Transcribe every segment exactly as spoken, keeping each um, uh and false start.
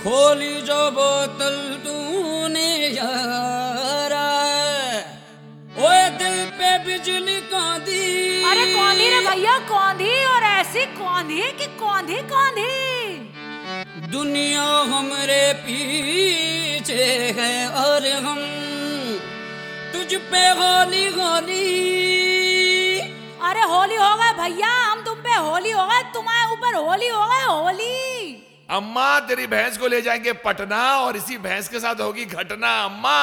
खोली जो बोतल तूने यारा, ओए दिल पे बिजली कौंधी। अरे कौंधी रे भैया, कौंधी, और ऐसी कौंधी कि कौंधी कौंधी। दुनिया हमरे पीछे है और हम तुझ पे होली होली। अरे होली हो गए भैया, हम तुम पे होली हो गए, तुम्हारे ऊपर होली हो गए, होली। अम्मा तेरी भैंस को ले जाएंगे पटना और इसी भैंस के साथ होगी घटना। अम्मा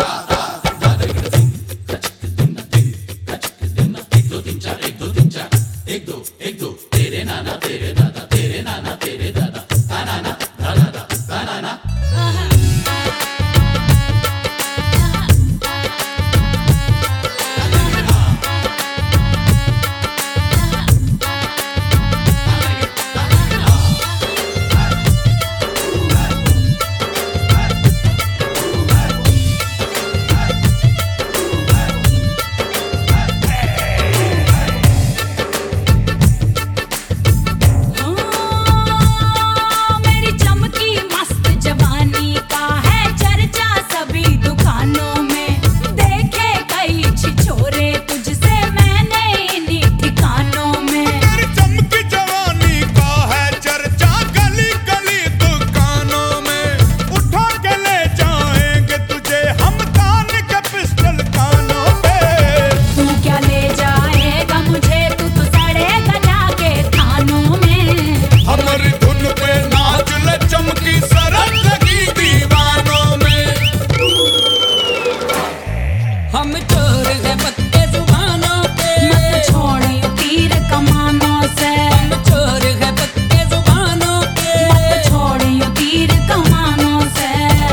एक दो तीन चार, एक दो तीन चार, एक दो एक दो, तेरे नाना तेरे दादा, तेरे नाना तेरे दादा, तानाना दादा तानाना। हम चोर हैं पक्के जुबानों के, मत छोड़ियो तीर कमानों से। हम चोर हैं पक्के जुबानों के, मत छोड़ियो तीर कमानों से।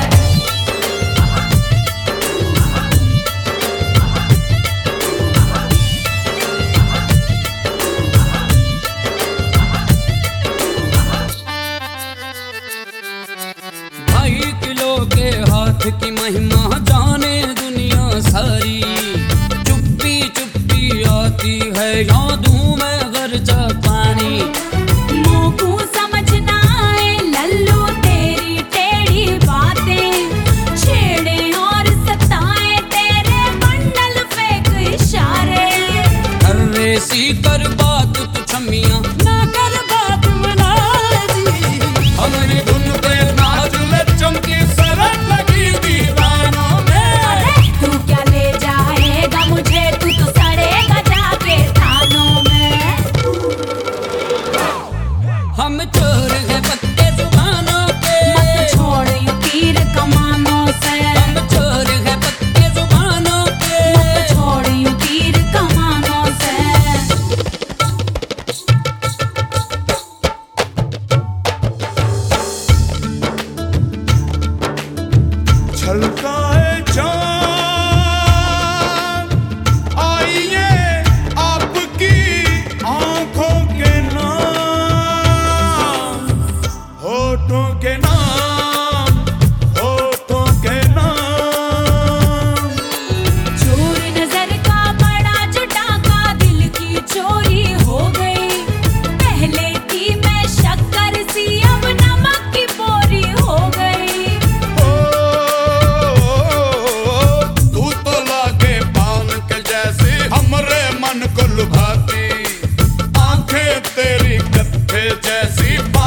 ढाई किलो के हाथ की महिमा जाने दुनिया सारी। चुप्पी चुप्पी आती है यादों में गर्जा पानी। मुँह को समझना है लल्लू तेरी टेढ़ी बातें, छेड़े और सताए तेरे बंडल फेंक इशारे। अरे सी कर बात तू छमिया ना कर बात मना जी। हमारी धुन पे नाच ले चमकी सरक लगी दीवानों में। अरे तू क्या ले जाएगा मुझे, तू तो सड़ेगा जाके थानों में। हम चोर हैं पक्के जुबानों के, मत छोड़ियो तीर कमानों से। हम चोर हैं पक्के जुबानों के, मत छोड़ियो तीर कमानों से। छलकाए चाँद आइए आपकी आंखों के नाम, होठों के नाम, होठों के नाम। चोर नजर का बड़ा जुटाका दिल की चोरी हो गई। पहले थी मैं शक्कर सी, अब नमक की बोरी हो गई। तू तो लागे पान के जैसी हमरे मन को लुभाती, आंखें तेरी कत्थे जैसी।